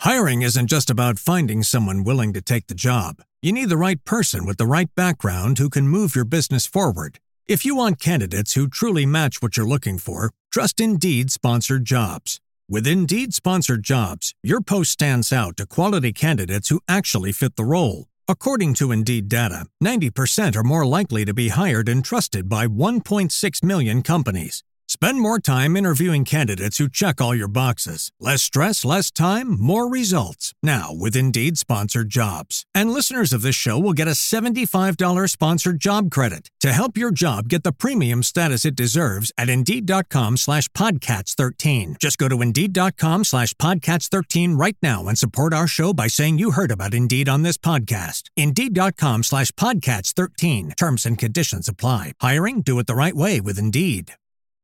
Hiring isn't just about finding someone willing to take the job. You need the right person with the right background who can move your business forward. If you want candidates who truly match what you're looking for, trust Indeed-sponsored jobs. With Indeed-sponsored jobs, your post stands out to quality candidates who actually fit the role. According to Indeed data, 90% are more likely to be hired and trusted by 1.6 million companies. Spend more time interviewing candidates who check all your boxes. Less stress, less time, more results. Now, with Indeed-sponsored jobs. And listeners of this show will get a $75 sponsored job credit to help your job get the premium status it deserves at Indeed.com/Podcats13. Just go to Indeed.com/Podcats13 right now and support our show by saying you heard about Indeed on this podcast. Indeed.com/Podcats13. Terms and conditions apply. Hiring? Do it the right way with Indeed.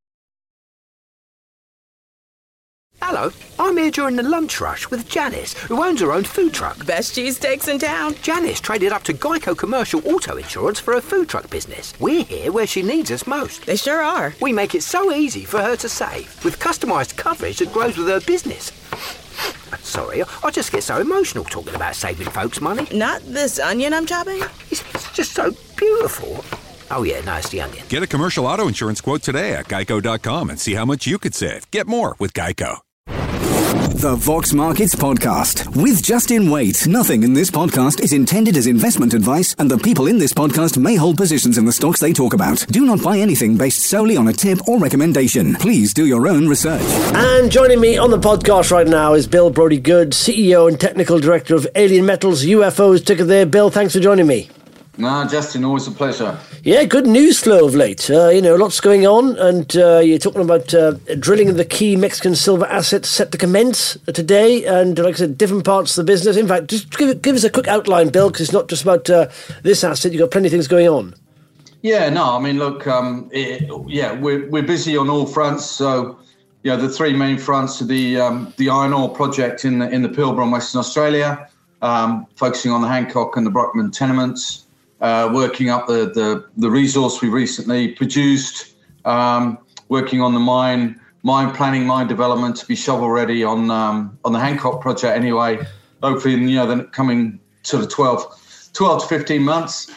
Hello, I'm here during the lunch rush with Janice, who owns her own food truck. Best cheesesteaks in town. Janice traded up to Geico Commercial Auto Insurance for her food truck business. We're here where she needs us most. They sure are. We make it so easy for her to save, with customised coverage that grows with her business. Sorry, I just get so emotional talking about saving folks money. Not this onion I'm chopping? It's just so beautiful. Oh yeah, no, it's the onion. Get a commercial auto insurance quote today at Geico.com and see how much you could save. Get more with Geico. The Vox Markets Podcast with Justin Waite. Nothing in this podcast is intended as investment advice, and the people in this podcast may hold positions in the stocks they talk about. Do not buy anything based solely on a tip or recommendation. Please do your own research. And joining me on the podcast right now is Bill Brodie-Good, CEO and Technical Director of Alien Metals UFOs ticker there. Bill, thanks for joining me. No, Justin, always a pleasure. Yeah, good news flow of late. Lots going on, and you're talking about drilling of the key Mexican silver assets set to commence today, and like I said, different parts of the business. In fact, just give us a quick outline, Bill, because it's not just about this asset. You've got plenty of things going on. Yeah, no, I mean, look, we're busy on all fronts. So, the three main fronts are the iron ore project in the Pilbara in Western Australia, focusing on the Hancock and the Brockman tenements. Working up the resource we recently produced, working on the mine planning, mine development to be shovel ready on the Hancock project anyway, hopefully in the coming sort of 12 to 15 months.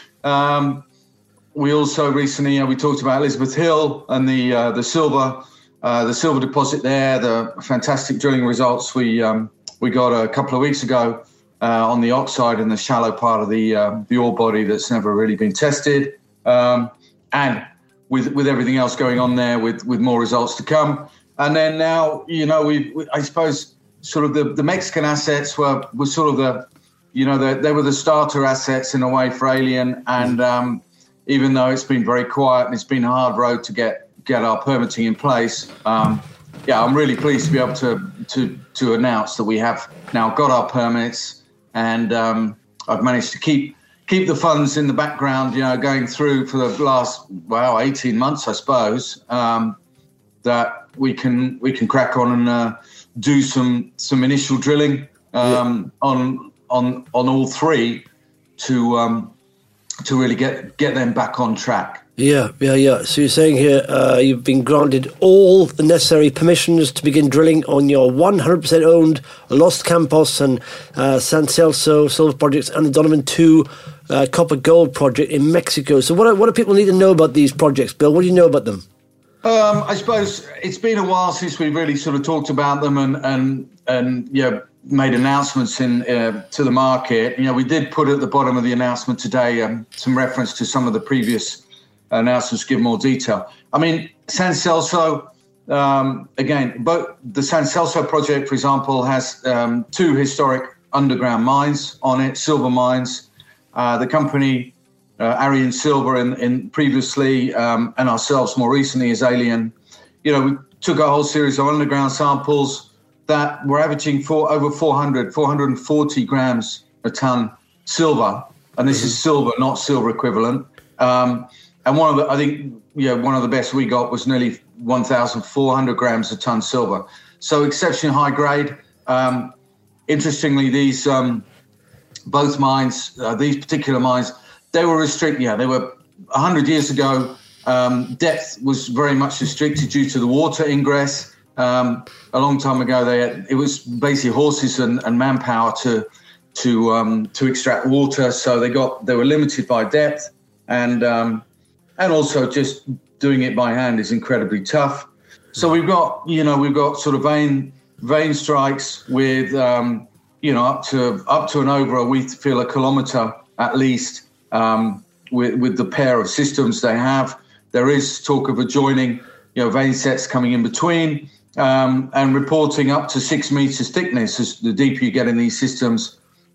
We also recently we talked about Elizabeth Hill and the silver deposit there, the fantastic drilling results we got a couple of weeks ago. On the oxide in the shallow part of the ore body that's never really been tested, and with everything else going on there, with more results to come, and then now I suppose sort of the Mexican assets were sort of they were the starter assets in a way for Alien, and even though it's been very quiet and it's been a hard road to get our permitting in place, I'm really pleased to be able to announce that we have now got our permits. And I've managed to keep the funds in the background, going through for the last 18 months, I suppose, that we can crack on and do some initial drilling on all three to really get them back on track. Yeah. So you're saying here you've been granted all the necessary permissions to begin drilling on your 100% owned Los Campos and San Celso silver projects and the Donovan 2 copper gold project in Mexico. So what do people need to know about these projects, Bill? What do you know about them? I suppose it's been a while since we really sort of talked about them and made announcements to the market. We did put at the bottom of the announcement today some reference to some of the previous announcements, give more detail. I mean, San Celso, again, both the San Celso project, for example, has two historic underground mines on it, silver mines. The company, Arion Silver, in previously, and ourselves more recently as Alien, we took a whole series of underground samples that were averaging over 440 grams a ton silver. And this is silver, not silver equivalent. And one of the best we got was nearly 1,400 grams a ton silver. So exceptionally high grade. Interestingly, these both mines, these particular mines, they were restricted. They were 100 years ago. Depth was very much restricted due to the water ingress. A long time ago, it was basically horses and manpower to extract water. So they were limited by depth, and also just doing it by hand is incredibly tough. So we've got sort of vein strikes with up to and over we feel a kilometre at least with the pair of systems they have. There is talk of adjoining vein sets coming in between and reporting up to 6 meters thickness as the deeper you get in these systems.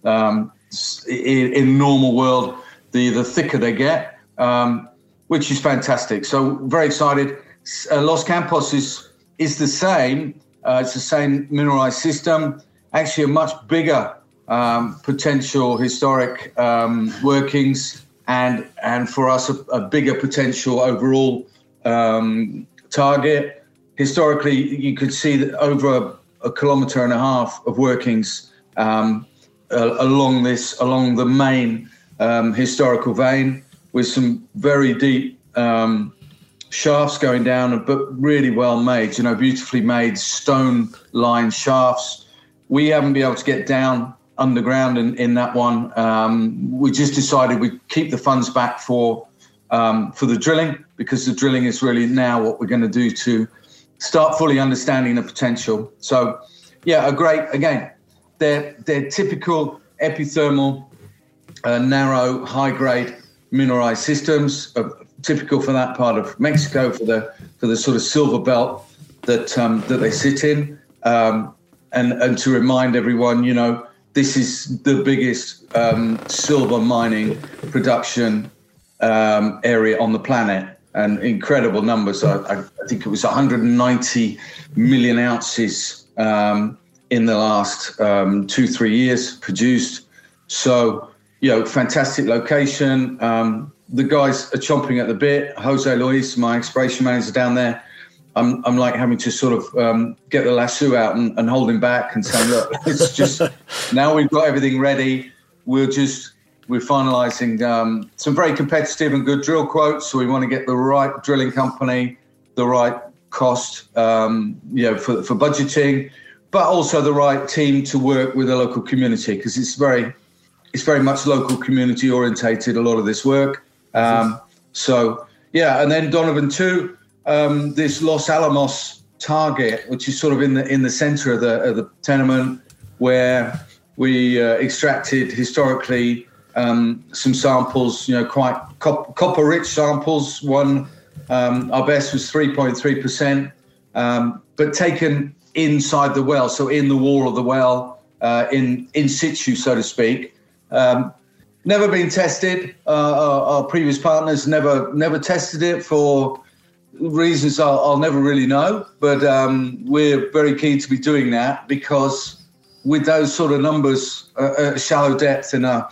In normal world, the thicker they get, which is fantastic. So very excited. Los Campos is the same. It's the same mineralized system. Actually, a much bigger potential historic workings, and for us a bigger potential overall target. Historically, you could see that over a kilometre and a half of workings along the main historical vein, with some very deep shafts going down, but really well made, beautifully made stone-lined shafts. We haven't been able to get down underground in that one. We just decided we'd keep the funds back for the drilling, because the drilling is really now what we're going to do to start fully understanding the potential. So, yeah, they're typical epithermal, narrow, high-grade mineralized systems, typical for that part of Mexico, for the sort of silver belt that they sit in. And to remind everyone, this is the biggest silver mining production area on the planet, and incredible numbers. I think it was 190 million ounces in the last 2-3 years produced. So, fantastic location. The guys are chomping at the bit. Jose Luis, my exploration manager down there, I'm like having to sort of get the lasso out and hold him back and say, look, it's just now we've got everything ready. We're finalising some very competitive and good drill quotes. So we want to get the right drilling company, the right cost, for budgeting, but also the right team to work with the local community, because it's very much local community orientated, a lot of this work. And then Donovan 2, this Los Alamos target, which is sort of in the center of the tenement, where we extracted historically some samples, quite copper-rich samples. One, our best was 3.3%, but taken inside the well, so in the wall of the well, in situ, so to speak. Never been tested. Our previous partners never tested it for reasons I'll never really know. But we're very keen to be doing that, because with those sort of numbers, shallow depth in an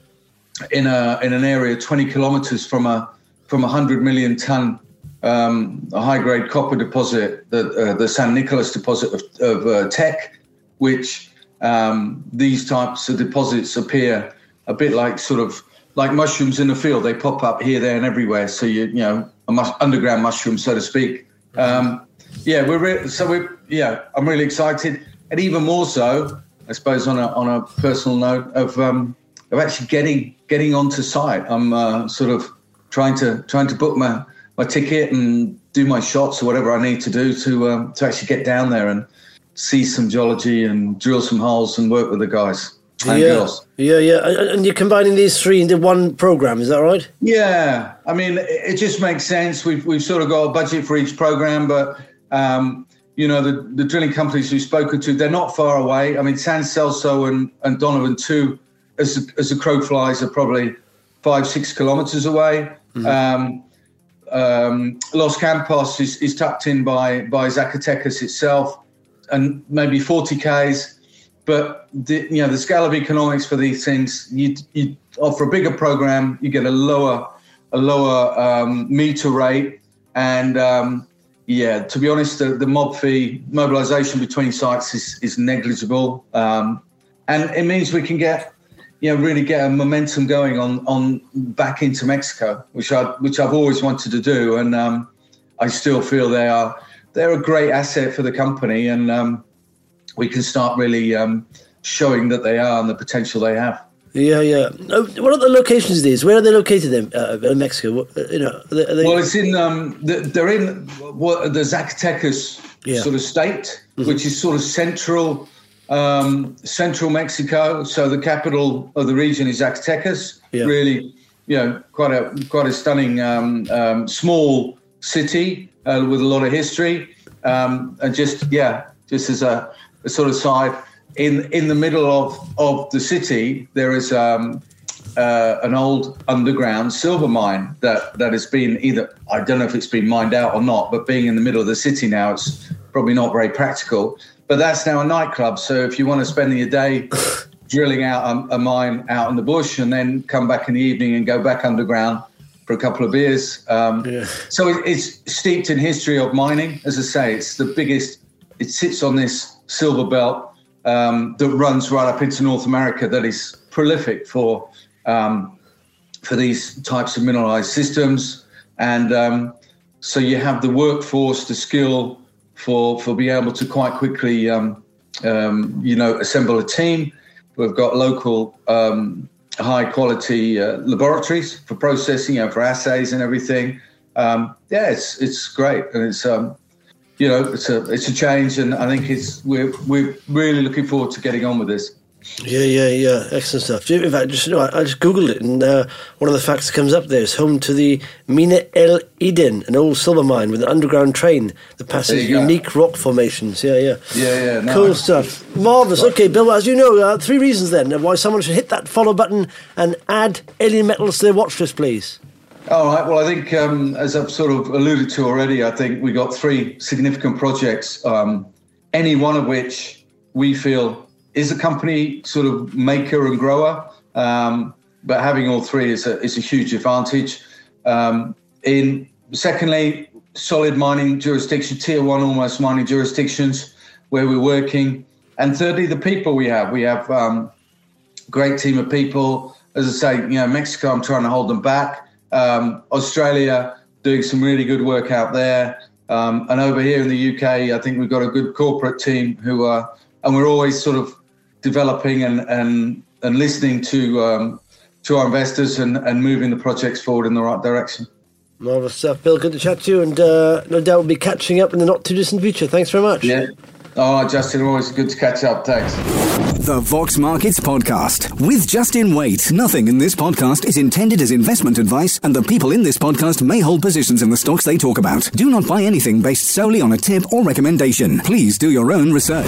area 20 kilometres from a 100 million ton high grade copper deposit, the San Nicolas deposit of Teck, which these types of deposits appear a bit like mushrooms in the field. They pop up here, there, and everywhere. So underground mushroom, so to speak. I'm really excited, and even more so, I suppose, on a personal note of actually getting onto site. I'm sort of trying to book my ticket and do my shots or whatever I need to do to actually get down there and see some geology and drill some holes and work with the guys. Yeah. And you're combining these three into one program, is that right? Yeah. I mean, it just makes sense. We've sort of got a budget for each program, but the drilling companies we've spoken to, they're not far away. I mean, San Celso and Donovan 2, as the crow flies, are probably 5-6 kilometers away. Mm-hmm. Los Campos is tucked in by Zacatecas itself, and maybe 40 Ks. But the scale of economics for these things, you offer a bigger program, you get a lower meter rate, and to be honest, the mobilization between sites is negligible, and it means we can really get a momentum going on back into Mexico, which I've always wanted to do, and I still feel they are they're a great asset for the company, and we can start really showing that they are and the potential they have. Yeah. What are the locations of these? Where are they located in Mexico? Are they... Well, it's in they're in the Zacatecas sort of state, which is sort of central Mexico. So the capital of the region is Zacatecas. Yeah. Really, quite a stunning small city with a lot of history. And just as a sort of side. In the middle of the city, there is an old underground silver mine that has been either, I don't know if it's been mined out or not, but being in the middle of the city now, it's probably not very practical. But that's now a nightclub. So if you want to spend your day drilling out a mine out in the bush and then come back in the evening and go back underground for a couple of beers. So it's steeped in history of mining. As I say, it's the biggest, it sits on this silver belt that runs right up into North America, that is prolific for these types of mineralized systems. And so you have the workforce, the skill for being able to quite quickly, assemble a team. We've got local high quality laboratories for processing, for assays and everything. It's great. And it's, it's a change, and I think we're really looking forward to getting on with this. Yeah. Excellent stuff. In fact, I just Googled it, and one of the facts that comes up there is home to the Mina El Eden, an old silver mine with an underground train that passes unique rock formations. Yeah. No. Cool stuff. Marvellous. Okay, Bill, as you know, 3 reasons then why someone should hit that follow button and add Alien Metals to their watch list, please. All right. Well, I think, as I've sort of alluded to already, I think we got 3 significant projects, any one of which we feel is a company sort of maker and grower. But having all 3 is a huge advantage. Secondly, solid mining jurisdiction, tier 1 almost mining jurisdictions where we're working. And thirdly, the people we have. We have a great team of people. As I say, Mexico, I'm trying to hold them back. Australia doing some really good work out there, and over here in the UK, I think we've got a good corporate team who are, and we're always sort of developing and listening to our investors and moving the projects forward in the right direction. Marvellous stuff, Bill. Good to chat to you, and no doubt we'll be catching up in the not too distant future. Thanks very much. Yeah. Oh, Justin, always good to catch up. Thanks. The Vox Markets Podcast with Justin Waite. Nothing in this podcast is intended as investment advice, and the people in this podcast may hold positions in the stocks they talk about. Do not buy anything based solely on a tip or recommendation. Please do your own research.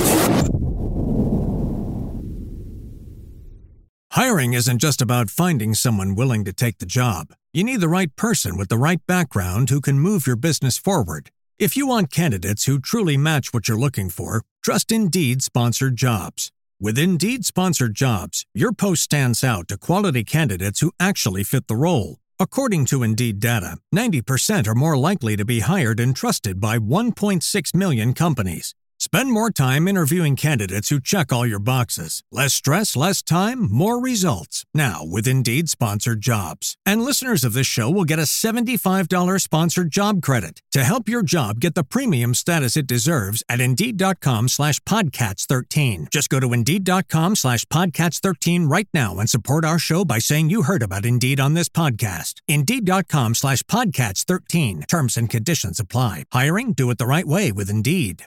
Hiring isn't just about finding someone willing to take the job. You need the right person with the right background who can move your business forward. If you want candidates who truly match what you're looking for, trust Indeed Sponsored Jobs. With Indeed Sponsored Jobs, your post stands out to quality candidates who actually fit the role. According to Indeed data, 90% are more likely to be hired and trusted by 1.6 million companies. Spend more time interviewing candidates who check all your boxes. Less stress, less time, more results. Now with Indeed Sponsored Jobs. And listeners of this show will get a $75 sponsored job credit to help your job get the premium status it deserves at Indeed.com/Podcats13. Just go to Indeed.com/Podcats13 right now and support our show by saying you heard about Indeed on this podcast. Indeed.com/Podcats13. Terms and conditions apply. Hiring? Do it the right way with Indeed.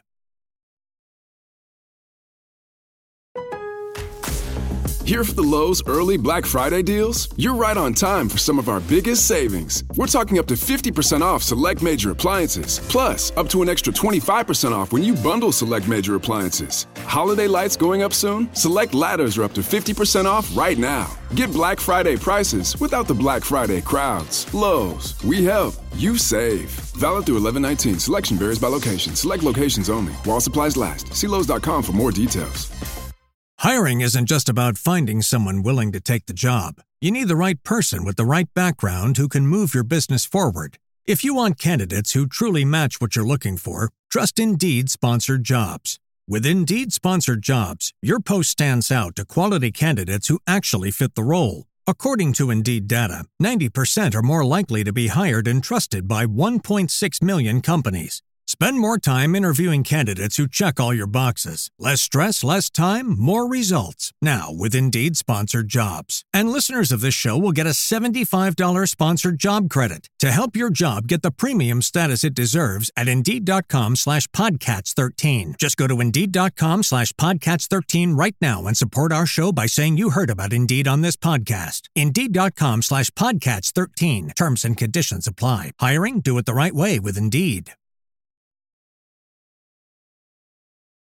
Here for the Lowe's early Black Friday deals? You're right on time for some of our biggest savings. We're talking up to 50% off select major appliances, plus up to an extra 25% off when you bundle select major appliances. Holiday lights going up soon? Select ladders are up to 50% off right now. Get Black Friday prices without the Black Friday crowds. Lowe's, we help, you save. Valid through 11/19. Selection varies by location. Select locations only. While supplies last. See Lowe's.com for more details. Hiring isn't just about finding someone willing to take the job. You need the right person with the right background who can move your business forward. If you want candidates who truly match what you're looking for, trust Indeed Sponsored Jobs. With Indeed Sponsored Jobs, your post stands out to quality candidates who actually fit the role. According to Indeed data, 90% are more likely to be hired and trusted by 1.6 million companies. Spend more time interviewing candidates who check all your boxes. Less stress, less time, more results. Now, with Indeed Sponsored Jobs. And listeners of this show will get a $75 sponsored job credit to help your job get the premium status it deserves at Indeed.com/Podcats13. Just go to Indeed.com/Podcats13 right now and support our show by saying you heard about Indeed on this podcast. Indeed.com/Podcats13. Terms and conditions apply. Hiring? Do it the right way with Indeed.